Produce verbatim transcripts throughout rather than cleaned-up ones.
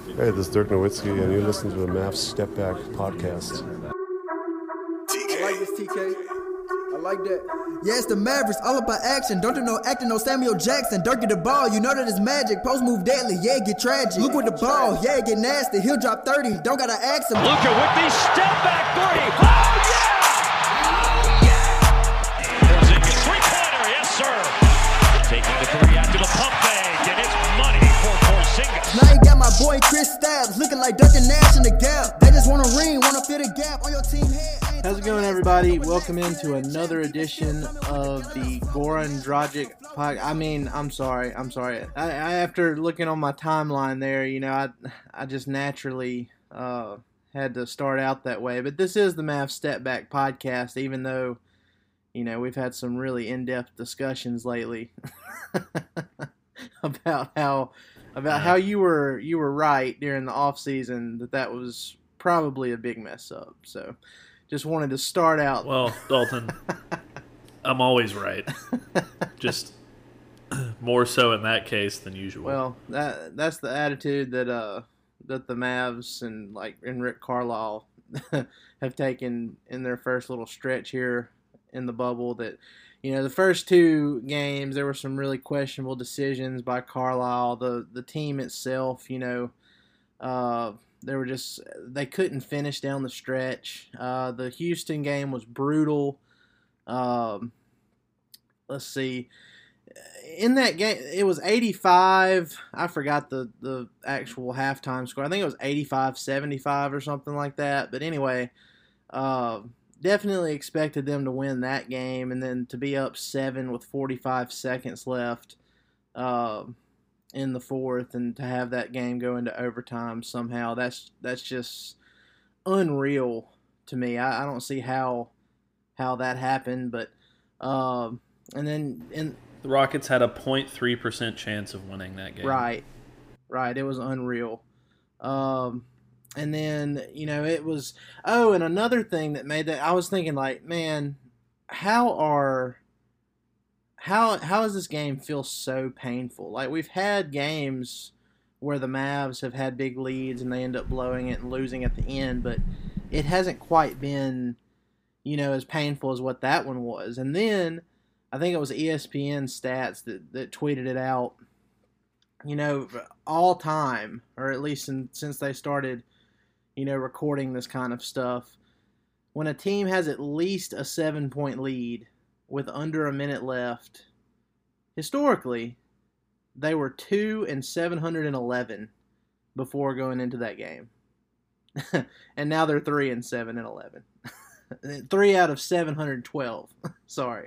Hey, this is Dirk Nowitzki, and you're listening to the Mavs Step Back podcast. I like this, T K. I like that. Yeah, it's the Mavericks, all about action. Don't do no acting, no Samuel Jackson. Dirk get the ball, you know that it's magic. Post move deadly, yeah, get tragic. Luke with the ball, yeah, get nasty. He'll drop thirty, don't gotta ask him. Luka with the step back three. Oh, yeah! Porzingis three-pointer, yes, sir. Taking the three after the pump fake, and it's money for Porzingis. Now you got my boy Chris Stabs looking like Duncan Nash in the gap. They just want a ring, want to fill the gap on your team head. How's it going, everybody? Welcome into another edition of the Goran Dragic podcast. I mean, I'm sorry. I'm sorry. I, I, after looking on my timeline there, you know, I I just naturally uh, had to start out that way. But this is the Mavs Step Back podcast, even though, you know, we've had some really in-depth discussions lately about how about how you were you were right during the off season that that was probably a big mess up. So. Just wanted to start out. Well, Dalton, I'm always right. Just more so in that case than usual. Well, that that's the attitude that uh that the Mavs and like and Rick Carlisle have taken in their first little stretch here in the bubble. That, you know, the first two games there were some really questionable decisions by Carlisle. The the team itself, you know, uh. They were just, they couldn't finish down the stretch. Uh, the Houston game was brutal. Um, let's see. In that game, it was eighty-five. I forgot the, the actual halftime score. I think it was eighty-five seventy-five or something like that. But anyway, uh, definitely expected them to win that game. And then to be up seven with forty-five seconds left. Uh, in the fourth, and to have that game go into overtime somehow, that's that's just unreal to me. I, I don't see how how that happened, but um, and then in the Rockets had a zero point three percent chance of winning that game. Right, right. It was unreal. Um, and then, you know, it was, oh, and another thing that made that, I was thinking like, man, how are How how does this game feel so painful? Like, we've had games where the Mavs have had big leads and they end up blowing it and losing at the end, but it hasn't quite been, you know, as painful as what that one was. And then I think it was E S P N Stats that, that tweeted it out. You know, all time, or at least in, since they started, you know, recording this kind of stuff, when a team has at least a seven-point lead with under a minute left, historically, they were two and seven hundred eleven before going into that game, and now they're three and seven and eleven. Three out of seven hundred twelve. Sorry.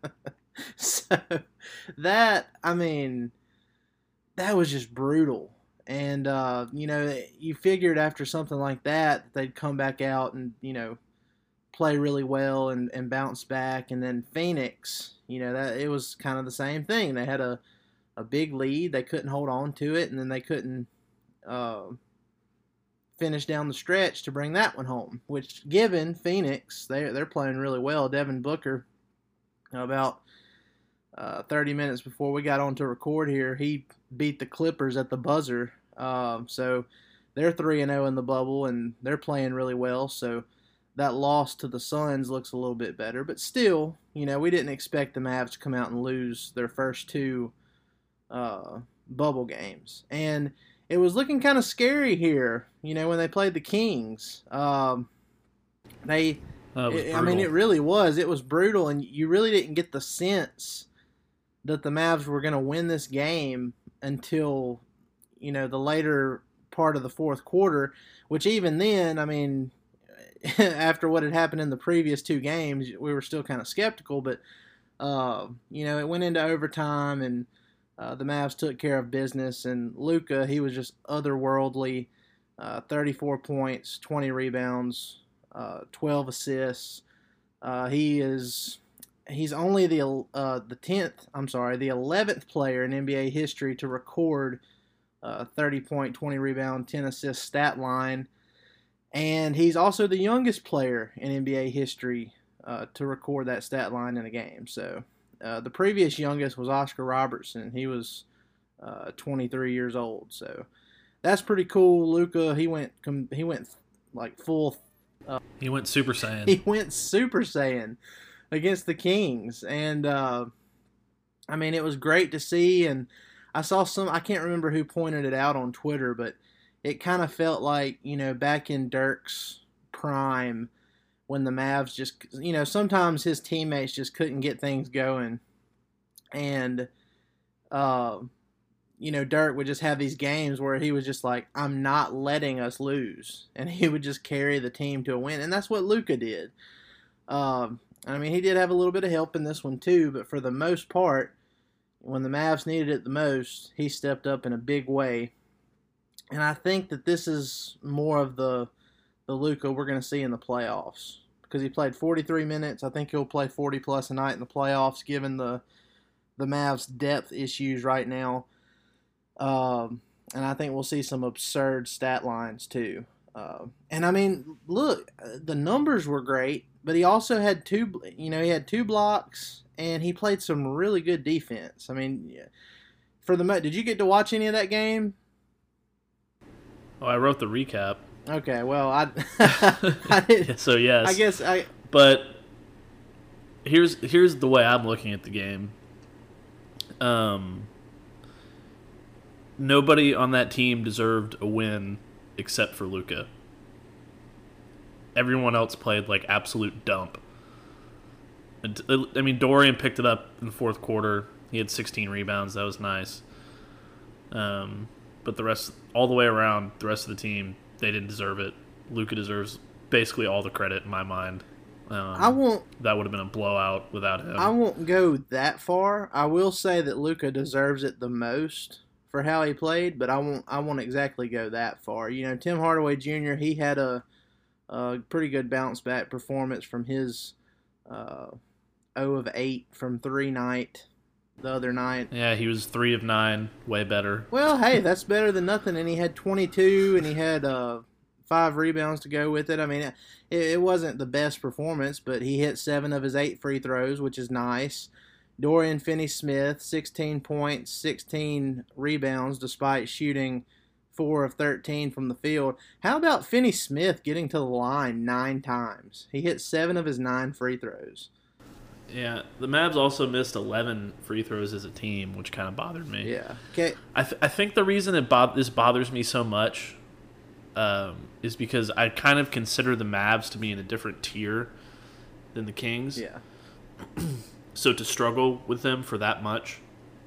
So that, I mean, that was just brutal. And uh, you know, you figured after something like that, they'd come back out and, you know, play really well and, and bounce back. And then Phoenix, you know, that it was kind of the same thing. They had a, a big lead. They couldn't hold on to it, and then they couldn't uh, finish down the stretch to bring that one home, which, given Phoenix, they're, they're playing really well. Devin Booker, about uh, thirty minutes before we got on to record here, he beat the Clippers at the buzzer. Uh, so they're three and oh in the bubble, and they're playing really well. So that loss to the Suns looks a little bit better, but still, you know, we didn't expect the Mavs to come out and lose their first two uh, bubble games. And it was looking kind of scary here, you know, when they played the Kings. Um, they, it, I mean, it really was. It was brutal, and you really didn't get the sense that the Mavs were going to win this game until, you know, the later part of the fourth quarter, which even then, I mean, after what had happened in the previous two games, we were still kind of skeptical, but, uh, you know, it went into overtime, and uh, the Mavs took care of business, and Luka, he was just otherworldly, uh, thirty-four points, twenty rebounds, uh, twelve assists. Uh, he is, he's only the, uh, the tenth, I'm sorry, the eleventh player in N B A history to record uh, thirty point, twenty rebound, ten assist stat line. And he's also the youngest player in N B A history uh, to record that stat line in a game. So uh, the previous youngest was Oscar Robertson. He was uh, twenty-three years old. So that's pretty cool. Luka, he went he went like full. Uh, he went Super Saiyan. He went Super Saiyan against the Kings, and uh, I mean it was great to see. And I saw some. I can't remember who pointed it out on Twitter, but it kind of felt like, you know, back in Dirk's prime when the Mavs just, you know, sometimes his teammates just couldn't get things going, and uh, you know, Dirk would just have these games where he was just like, I'm not letting us lose. And he would just carry the team to a win. And that's what Luka did. Um, I mean, he did have a little bit of help in this one too, but for the most part, when the Mavs needed it the most, he stepped up in a big way. And I think that this is more of the, the Luka we're going to see in the playoffs. Because he played forty-three minutes. I think he'll play forty plus a night in the playoffs, given the, the Mavs' depth issues right now. Um, and I think we'll see some absurd stat lines too. Uh, and I mean, look, the numbers were great, but he also had two, you know, he had two blocks and he played some really good defense. I mean, for the, did you get to watch any of that game? Oh, I wrote the recap. Okay. Well, I, I did, so yes, I guess I, but here's, here's the way I'm looking at the game. Um, Nobody on that team deserved a win except for Luka. Everyone else played like absolute dump. I mean, Dorian picked it up in the fourth quarter. He had sixteen rebounds. That was nice. Um, but the rest, all the way around, the rest of the team, they didn't deserve it. Luka deserves basically all the credit in my mind. Um, I won't. That would have been a blowout without him. I won't go that far. I will say that Luka deserves it the most for how he played, but I won't. I won't exactly go that far. You know, Tim Hardaway Junior He had a, a pretty good bounce back performance from his uh, zero of eight from three night the other night. Yeah, he was three of nine, way better. Well, hey, that's better than nothing. And he had twenty-two, and he had uh, five rebounds to go with it. I mean, it, it wasn't the best performance, but he hit seven of his eight free throws, which is nice. Dorian Finney-Smith, sixteen points, sixteen rebounds, despite shooting four of thirteen from the field. How about Finney-Smith getting to the line nine times? He hit seven of his nine free throws. Yeah, the Mavs also missed eleven free throws as a team, which kind of bothered me. Yeah. Okay. I th- I think the reason it bo- this bothers me so much um, is because I kind of consider the Mavs to be in a different tier than the Kings. Yeah. So to struggle with them for that much,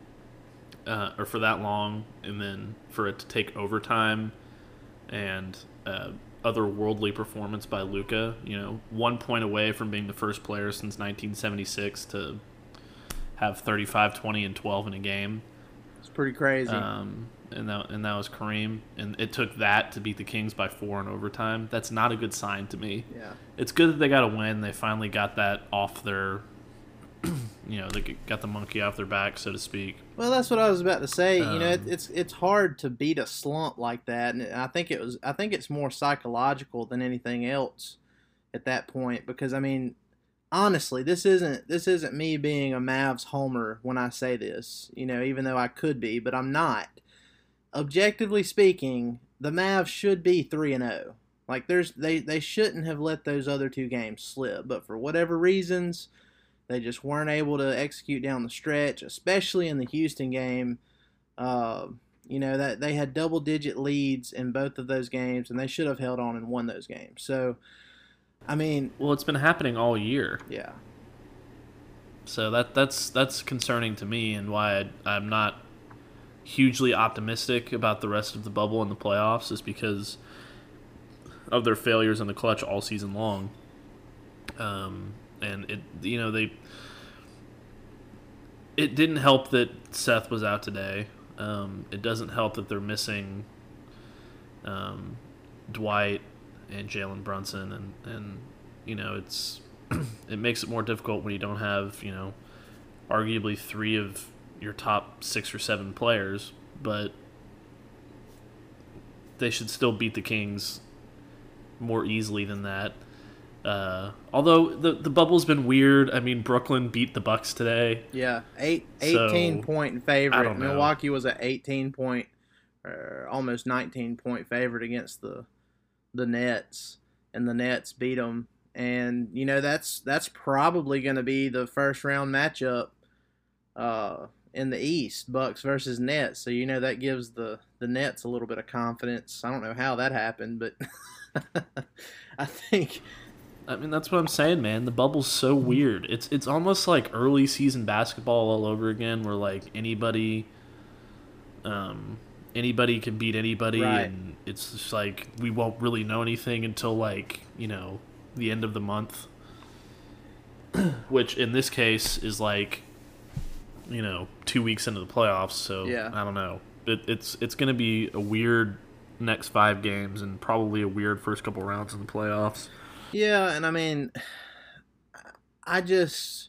uh, or for that long, and then for it to take overtime and uh, otherworldly performance by Luka, you know, one point away from being the first player since nineteen seventy-six to have thirty-five, twenty, and twelve in a game. It's pretty crazy. Um, and that and that was Kareem, and it took that to beat the Kings by four in overtime. That's not a good sign to me. Yeah. It's good that they got a win. They finally got that off their. You know, they got the monkey off their back, so to speak. Well, that's what I was about to say. Um, you know, it, it's it's hard to beat a slump like that, and I think it was. I think it's more psychological than anything else at that point. Because I mean, honestly, this isn't this isn't me being a Mavs homer when I say this. You know, even though I could be, but I'm not. Objectively speaking, the Mavs should be three and zero. Like there's they they shouldn't have let those other two games slip, but for whatever reasons. They just weren't able to execute down the stretch, especially in the Houston game. Uh, you know, that they had double-digit leads in both of those games, and they should have held on and won those games. So, I mean... Well, it's been happening all year. Yeah. So that that's that's concerning to me, and why I, I'm not hugely optimistic about the rest of the bubble and the playoffs is because of their failures in the clutch all season long. Um... And it, you know, they. It didn't help that Seth was out today. Um, it doesn't help that they're missing um, Dwight and Jalen Brunson, and, and you know, it's it makes it more difficult when you don't have, you know, arguably three of your top six or seven players, but they should still beat the Kings more easily than that. Uh, although the the bubble's been weird. I mean, Brooklyn beat the Bucks today. Yeah, eight eighteen so, point favorite. I don't know. Milwaukee was an eighteen point uh, almost nineteen point favorite against the the Nets, and the Nets beat them. And you know that's that's probably going to be the first round matchup uh, in the East, Bucks versus Nets. So you know that gives the the Nets a little bit of confidence. I don't know how that happened, but I think. I mean, that's what I'm saying, man. The bubble's so weird. It's it's almost like early season basketball all over again, where like anybody, um, anybody can beat anybody, Right. and it's just like we won't really know anything until like you know the end of the month, which in this case is like, you know, two weeks into the playoffs. So Yeah. I don't know. It, it's it's going to be a weird next five games and probably a weird first couple rounds in the playoffs. Yeah, and I mean, I just,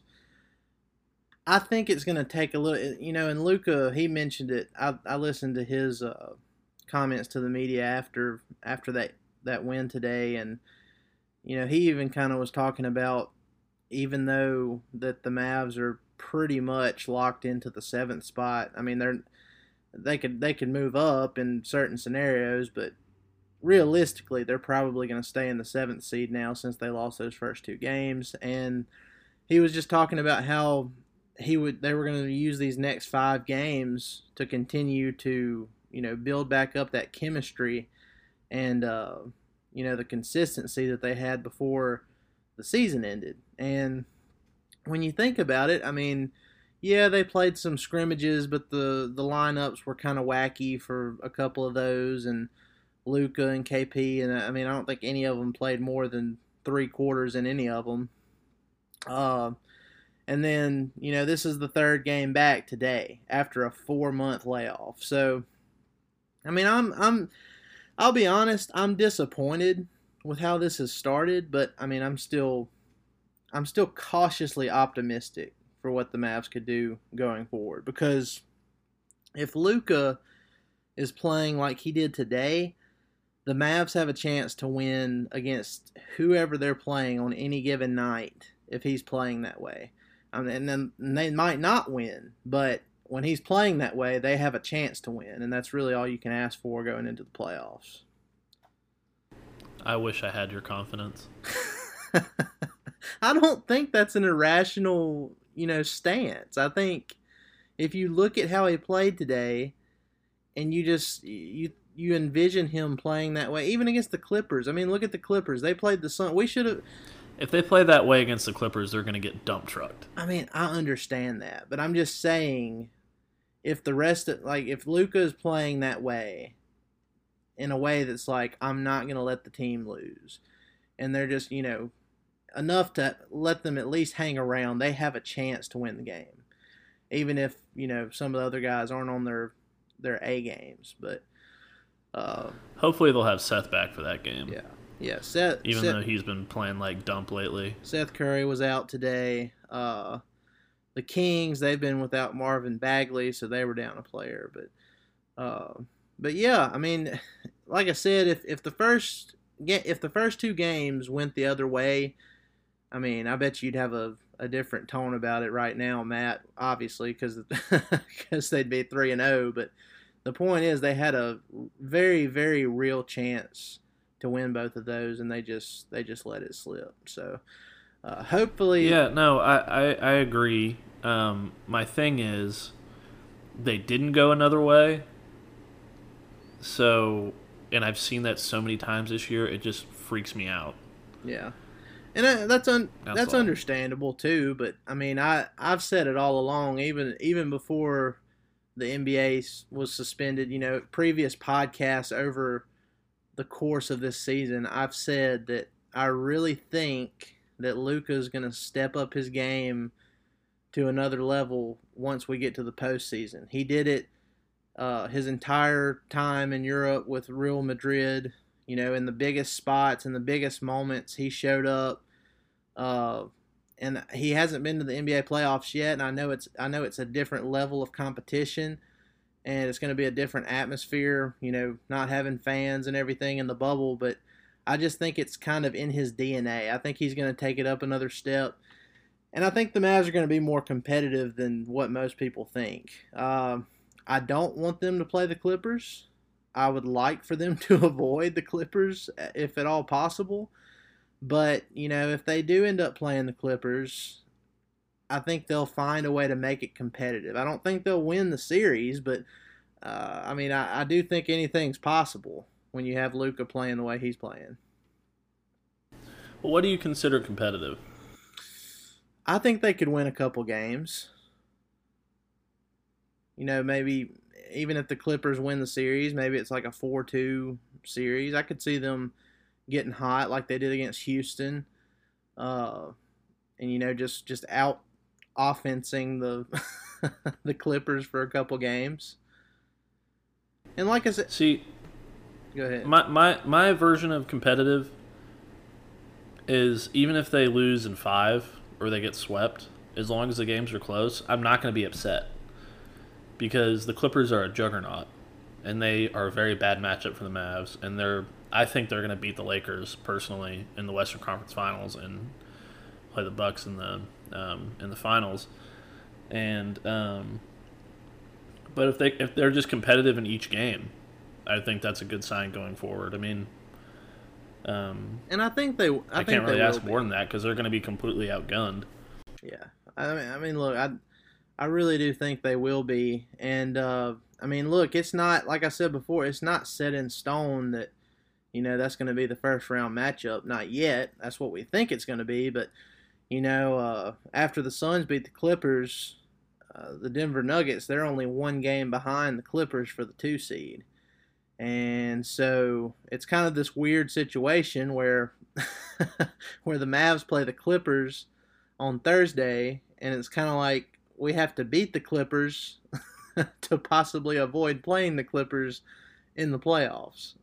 I think it's going to take a little, you know, and Luka, he mentioned it. I, I listened to his uh, comments to the media after after that, that win today, and, you know, he even kind of was talking about, even though that the Mavs are pretty much locked into the seventh spot, I mean, they're, they could, they could move up in certain scenarios, but realistically, they're probably going to stay in the seventh seed now since they lost those first two games. And he was just talking about how he would they were going to use these next five games to continue to, you know, build back up that chemistry and uh, you know, the consistency that they had before the season ended. And when you think about it, I mean, yeah, they played some scrimmages, but the the lineups were kind of wacky for a couple of those, and Luka and K P, and I mean, I don't think any of them played more than three quarters in any of them. Uh, and then, you know, this is the third game back today after a four-month layoff. So, I mean, I'm, I'm, I'll be honest, I'm disappointed with how this has started, but I mean, I'm still, I'm still cautiously optimistic for what the Mavs could do going forward, because if Luka is playing like he did today, the Mavs have a chance to win against whoever they're playing on any given night if he's playing that way. I mean, and then and they might not win, but when he's playing that way, they have a chance to win, and that's really all you can ask for going into the playoffs. I wish I had your confidence. I don't think that's an irrational, you know, stance. I think if you look at how he played today, and you just you you envision him playing that way, even against the Clippers. I mean, look at the Clippers. They played the Sun. We should have. If they play that way against the Clippers, they're going to get dump trucked. I mean, I understand that, but I'm just saying, if the rest of, like, if Luka is playing that way, in a way that's like, I'm not going to let the team lose, and they're just, you know, enough to let them at least hang around, they have a chance to win the game, even if, you know, some of the other guys aren't on their their A games. But uh, hopefully they'll have Seth back for that game. yeah, yeah. Seth, Even Seth, though he's been playing like dump lately. Seth Curry was out today. Uh, the Kings, they've been without Marvin Bagley, so they were down a player. But, uh, but yeah, I mean, like I said, if if the first if the first two games went the other way, I mean, I bet you'd have a, a different tone about it right now, Matt. Obviously, because because they'd be three and zero. But the point is, they had a very very real chance to win both of those, and they just they just let it slip. So uh, hopefully, Yeah, no, I, I, I agree. Um, my thing is, they didn't go another way. So, and I've seen that so many times this year, it just freaks me out. yeah. And that- that's un- That's that's all. understandable too. But I mean, I I've said it all along, even even before the N B A s- was suspended. You know, previous podcasts over the course of this season, I've said that I really think that Luka's going to step up his game to another level once we get to the postseason. He did it uh, his entire time in Europe with Real Madrid. You know, in the biggest spots, in the biggest moments, he showed up. Uh, and he hasn't been to the N B A playoffs yet. And I know it's I know it's a different level of competition, and it's going to be a different atmosphere. You know, not having fans and everything in the bubble, but I just think it's kind of in his D N A. I think he's going to take it up another step. And I think the Mavs are going to be more competitive than what most people think. Um, I don't want them to play the Clippers. I would like for them to avoid the Clippers if at all possible. But, you know, if they do end up playing the Clippers, I think they'll find a way to make it competitive. I don't think they'll win the series, but, uh, I mean, I, I do think anything's possible when you have Luka playing the way he's playing. Well, what do you consider competitive? I think they could win a couple games. You know, maybe even if the Clippers win the series, maybe it's like a four two series. I could see them getting hot like they did against Houston, uh, and you know just just out offensing the the Clippers for a couple games. And like I said, see, go ahead. My my my version of competitive is even if they lose in five or they get swept, as long as the games are close, I'm not going to be upset because the Clippers are a juggernaut and they are a very bad matchup for the Mavs, and they're I think they're going to beat the Lakers personally in the Western Conference Finals and play the Bucks in the um, in the finals. And um, but if they if they're just competitive in each game, I think that's a good sign going forward. I mean, um, and I think they I, I think can't really they ask will more be. than that because they're going to be completely outgunned. Yeah, I mean, I mean, look, I I really do think they will be, and uh, I mean, look, it's not like I said before, it's not set in stone that. You know, that's going to be the first round matchup. Not yet. That's what we think it's going to be. But, you know, uh, after the Suns beat the Clippers, uh, the Denver Nuggets, they're only one game behind the Clippers for the two seed. And so it's kind of this weird situation where where the Mavs play the Clippers on Thursday, and it's kind of like we have to beat the Clippers to possibly avoid playing the Clippers in the playoffs.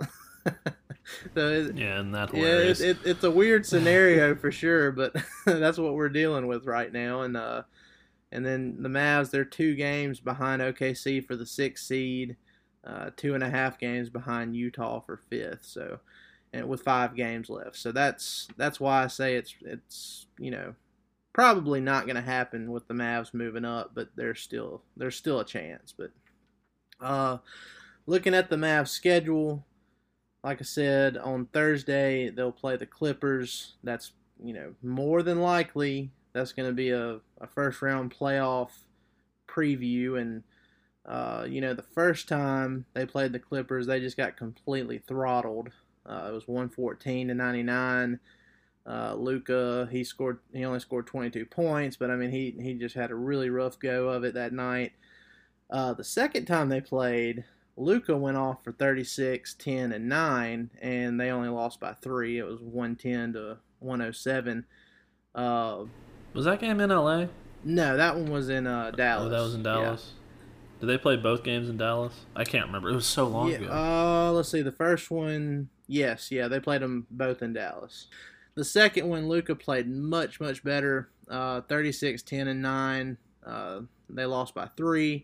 So it, yeah, and that's yeah, hilarious. it, it, it's a weird scenario for sure, but that's what we're dealing with right now. And uh, and then the Mavs, they're two games behind O K C for the sixth seed, uh, two and a half games behind Utah for fifth. So, and with five games left, so that's that's why I say it's it's you know probably not going to happen with the Mavs moving up, but there's still there's still a chance. But uh, looking at the Mavs schedule. Like I said, on Thursday, they'll play the Clippers. That's, you know, more than likely that's going to be a, a first-round playoff preview. And, uh, you know, the first time they played the Clippers, they just got completely throttled. Uh, it was one fourteen to ninety-nine. Uh, Luka, he scored. He only scored twenty-two points, but, I mean, he, he just had a really rough go of it that night. Uh, the second time they played, Luka went off for thirty-six, ten, and nine, and they only lost by three. It was one ten to one oh seven. Uh, was that game in L A? No, that one was in uh, Dallas. Oh, that was in Dallas? Yeah. Did they play both games in Dallas? I can't remember. It was so long yeah, ago. Uh, let's see. The first one, yes, yeah, they played them both in Dallas. The second one, Luka played much, much better. Uh, thirty-six, ten, and nine. Uh, they lost by three.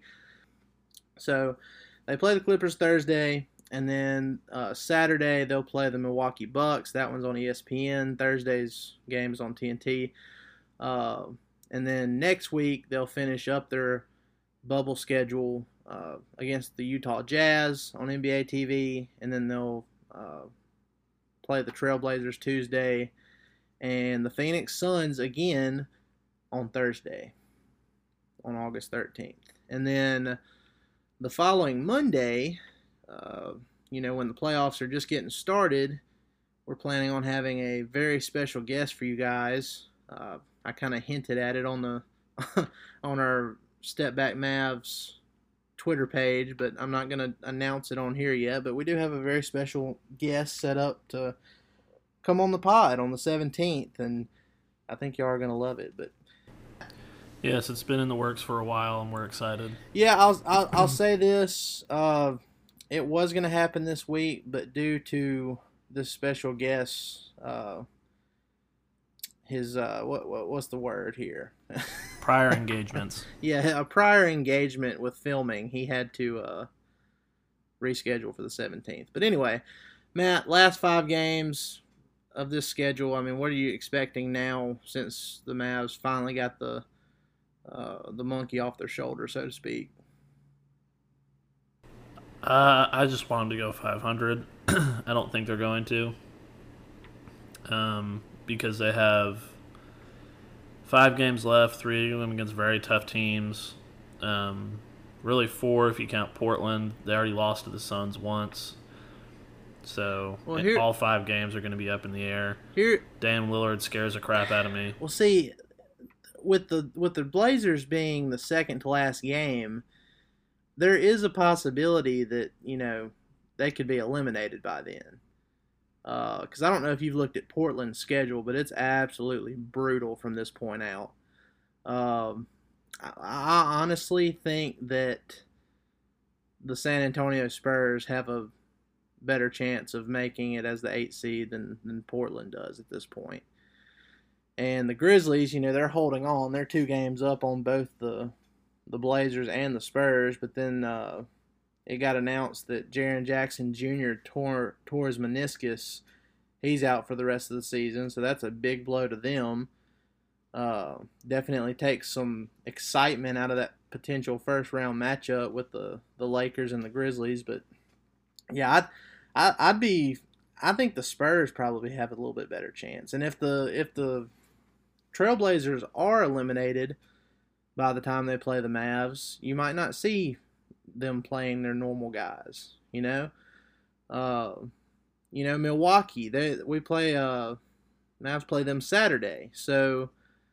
So they play the Clippers Thursday, and then uh, Saturday they'll play the Milwaukee Bucks. That one's on E S P N. Thursday's game is on T N T. Uh, and then next week they'll finish up their bubble schedule uh, against the Utah Jazz on N B A T V, and then they'll uh, play the Trailblazers Tuesday, and the Phoenix Suns again on Thursday, on August thirteenth. And then the following Monday, uh, you know, when the playoffs are just getting started, we're planning on having a very special guest for you guys. Uh, I kind of hinted at it on the on our Step Back Mavs Twitter page, but I'm not going to announce it on here yet. But we do have a very special guest set up to come on the pod on the seventeenth, and I think y'all are going to love it. But yes, it's been in the works for a while, and we're excited. Yeah, I'll I'll, I'll say this: uh, it was going to happen this week, but due to this special guest, uh, his uh, what, what what's the word here? Prior engagements. Yeah, a prior engagement with filming, he had to uh, reschedule for the seventeenth. But anyway, Matt, last five games of this schedule. I mean, what are you expecting now since the Mavs finally got the Uh, the monkey off their shoulder, so to speak? Uh, I just want them to go five hundred. I don't think they're going to. Um, because they have five games left, three of them against very tough teams. Um, really four if you count Portland. They already lost to the Suns once. So well, here, all five games are going to be up in the air. Here, Dan Lillard scares the crap out of me. Well, see, with the with the Blazers being the second to last game, there is a possibility that, you know, they could be eliminated by then. Because uh, I don't know if you've looked at Portland's schedule, but it's absolutely brutal from this point out. Um, I, I honestly think that the San Antonio Spurs have a better chance of making it as the eighth seed than, than Portland does at this point. And the Grizzlies, you know, they're holding on. They're two games up on both the the Blazers and the Spurs, but then uh, it got announced that Jaren Jackson Junior tore, tore his meniscus. He's out for the rest of the season, so that's a big blow to them. Uh, definitely takes some excitement out of that potential first-round matchup with the, the Lakers and the Grizzlies. But, yeah, I'd, I, I'd be – I think the Spurs probably have a little bit better chance. And if the if the Trailblazers are eliminated by the time they play the Mavs, you might not see – them playing their normal guys, you know. Uh, you know, Milwaukee, they we play. Uh, Mavs play them Saturday, so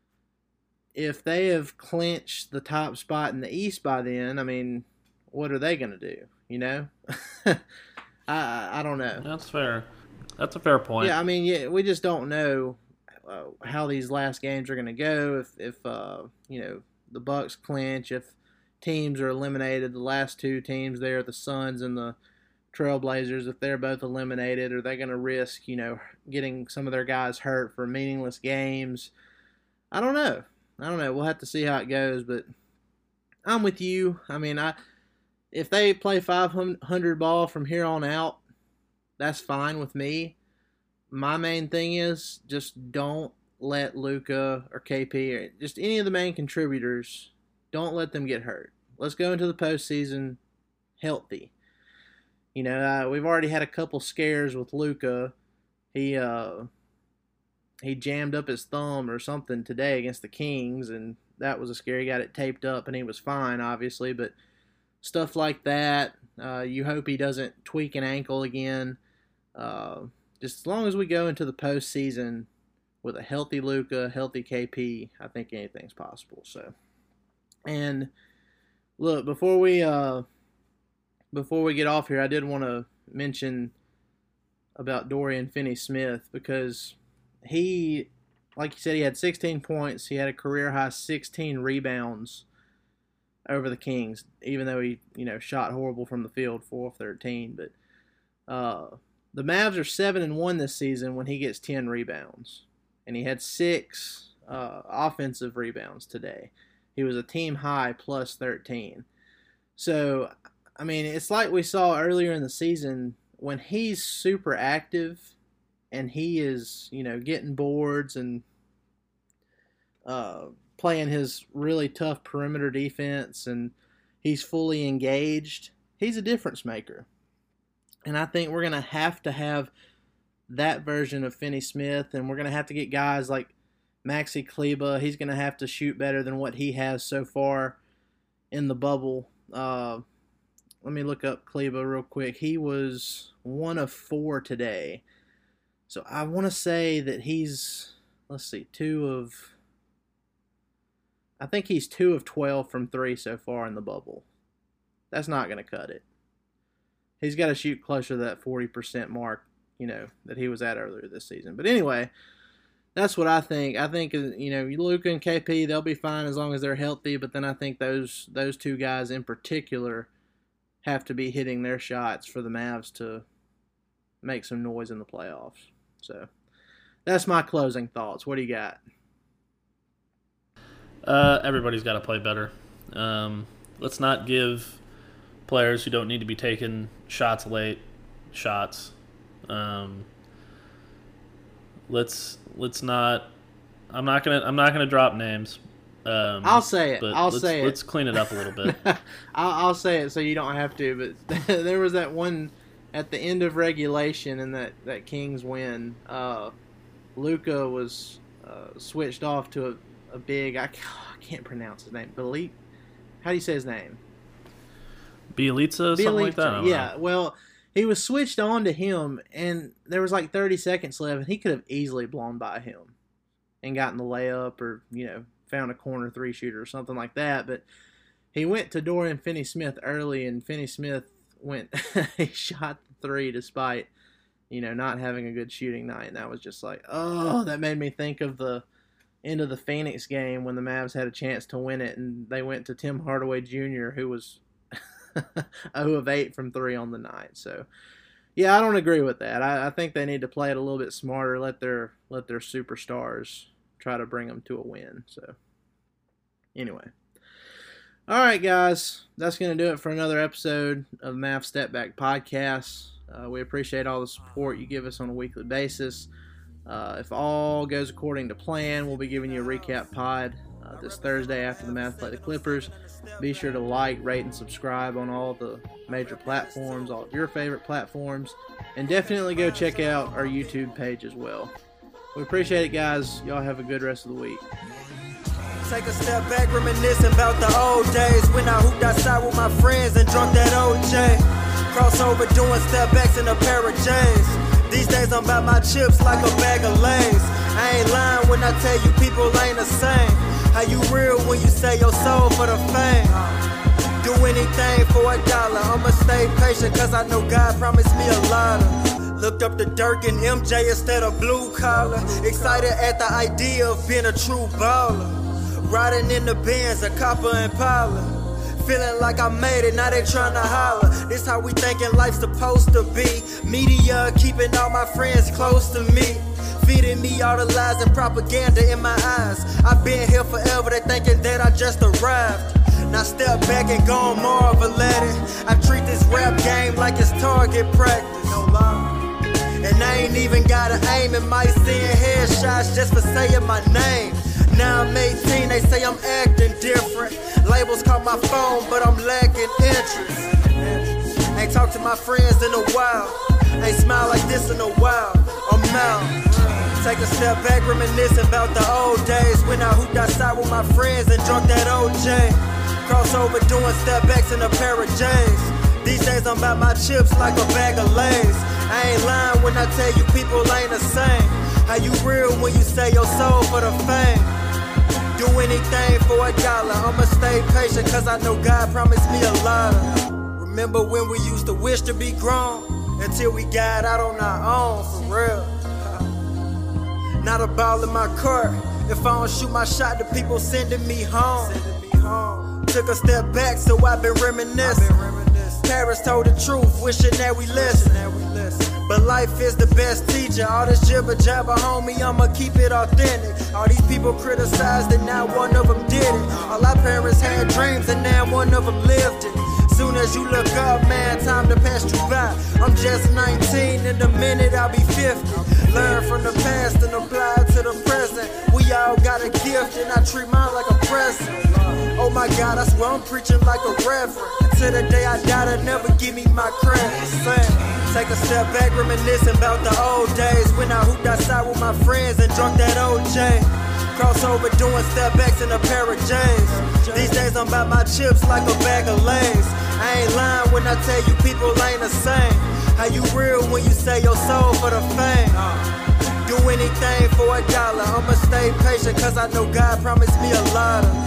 if they have clinched the top spot in the East by then, I mean, what are they going to do? You know, I I don't know. That's fair. That's a fair point. Yeah, I mean, yeah, we just don't know uh, how these last games are going to go. If if uh, you know, the Bucks clinch, if teams are eliminated, the last two teams there, the Suns and the Trailblazers, if they're both eliminated, are they going to risk, you know, getting some of their guys hurt for meaningless games? I don't know. I don't know. We'll have to see how it goes, but I'm with you. I mean, I if they play five hundred ball from here on out, that's fine with me. My main thing is just don't let Luka or K P or just any of the main contributors, don't let them get hurt. Let's go into the postseason healthy. You know, uh, we've already had a couple scares with Luka. He uh, he jammed up his thumb or something today against the Kings, and that was a scare. He got it taped up, and he was fine, obviously. But stuff like that, uh, you hope he doesn't tweak an ankle again. Uh, just as long as we go into the postseason with a healthy Luka, healthy K P, I think anything's possible. So. And look, before we uh, before we get off here, I did want to mention about Dorian Finney-Smith because he, like you said, he had sixteen points. He had a career high sixteen rebounds over the Kings, even though he, you know, shot horrible from the field, four of thirteen. But uh, the Mavs are seven and one this season when he gets ten rebounds, and he had six uh, offensive rebounds today. He was a team high plus thirteen. So, I mean, it's like we saw earlier in the season when he's super active and he is, you know, getting boards and uh, playing his really tough perimeter defense and he's fully engaged, he's a difference maker. And I think we're going to have to have that version of Finney-Smith, and we're going to have to get guys like Maxi Kleber. He's going to have to shoot better than what he has so far in the bubble. Uh, let me look up Kleber real quick. He was one of four today. So I want to say that he's, let's see, two of, I think he's two of twelve from three so far in the bubble. That's not going to cut it. He's got to shoot closer to that forty percent mark, you know, that he was at earlier this season. But anyway, that's what I think. I think, you know, Luka and K P, they'll be fine as long as they're healthy. But then I think those those two guys in particular have to be hitting their shots for the Mavs to make some noise in the playoffs. So that's my closing thoughts. What do you got? Uh, everybody's got to play better. Um, let's not give players who don't need to be taking shots late shots. Um, let's let's not. I'm not gonna I'm not gonna drop names, Um, I'll say it. But I'll let's, say it. Let's clean it up a little bit. I'll, I'll say it so you don't have to. But there was that one at the end of regulation in that, that Kings win. Uh, Luka was uh, switched off to a, a big. I, I can't pronounce his name. Belit. How do you say his name? Bielitsa, something Bielitsa, like that. I don't yeah. know. Well, he was switched on to him, and there was like thirty seconds left, and he could have easily blown by him and gotten the layup, or you know, found a corner three shooter or something like that. But he went to Dorian Finney-Smith early, and Finney-Smith went. He shot the three despite, you know, not having a good shooting night, and that was just like, oh, that made me think of the end of the Phoenix game when the Mavs had a chance to win it, and they went to Tim Hardaway Junior, who was zero of eight from three on the night. So, yeah, I don't agree with that. I, I think they need to play it a little bit smarter. Let their let their superstars try to bring them to a win. So, anyway, all right, guys, that's going to do it for another episode of Mav Step Back Podcast. Uh, we appreciate all the support you give us on a weekly basis. Uh, if all goes according to plan, we'll be giving you a recap pod uh, this Thursday after the Mavs play the Clippers. Be sure to like, rate, and subscribe on all the major platforms, all of your favorite platforms, and definitely go check out our YouTube page as well. We appreciate it, guys. Y'all have a good rest of the week. Take a step back, reminiscing about the old days when I hooped outside with my friends and drunk that O J. Crossover doing step backs in a pair of J's. These days I'm about my chips like a bag of Lays. I ain't lying when I tell you people ain't the same. How you real when you sell your soul for the fame? Do anything for a dollar. I'ma stay patient cause I know God promised me a lot of. Looked up to Dirk and M J instead of blue collar. Excited at the idea of being a true baller. Riding in the Benz, a copper Impala. Feeling like I made it, now they tryna holler. This how we thinking life's supposed to be. Media keeping all my friends close to me. Feeding me all the lies and propaganda in my eyes. I've been here forever, they thinking that I just arrived. Now step back and go and marvel at it. I treat this rap game like it's target practice. No lie. And I ain't even gotta aim at my seeing headshots just for saying my name. Now I'm eighteen, they say I'm acting different. Labels call my phone, but I'm lacking interest. Ain't talked to my friends in a while. Ain't smiled like this in a while. I'm out. Take a step back, reminiscing about the old days when I hooped outside with my friends and drunk that O J. Crossover doing step backs in a pair of J's. These days I'm about my chips like a bag of Lays. I ain't lying when I tell you people ain't the same. How you real when you sell your soul for the fame? Do anything for a dollar. I'ma stay patient cause I know God promised me a lot of. Remember when we used to wish to be grown until we got out on our own, for real. Not a ball in my court. If I don't shoot my shot, the people sending me home. Took a step back, so I've been reminiscing. Parents told the truth, wishing that we listen. But life is the best teacher. All this jibber jabber, homie, I'ma keep it authentic. All these people criticized and now one of them did it. All our parents had dreams and now one of them lived it. Soon as you look up, man, time to pass you by. I'm just nineteen, in a minute I'll be fifty. Learn from the past and apply it to the present. We all got a gift and I treat mine like a present. Oh my God, I swear I'm preaching like a reverend. Till the day I die, they'll never give me my credit. Same. Take a step back, reminiscing about the old days when I hooped outside with my friends and drunk that O J. Crossover doing step backs in a pair of J's. These days I'm about my chips like a bag of Lays. I ain't lying when I tell you people ain't the same. How you real when you sell your soul for the fame? Do anything for a dollar. I'ma stay patient cause I know God promised me a lot of.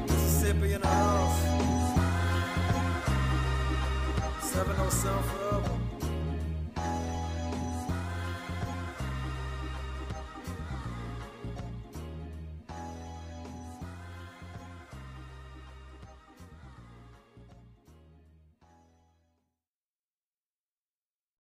Mississippi in the house. seven oh seven forever.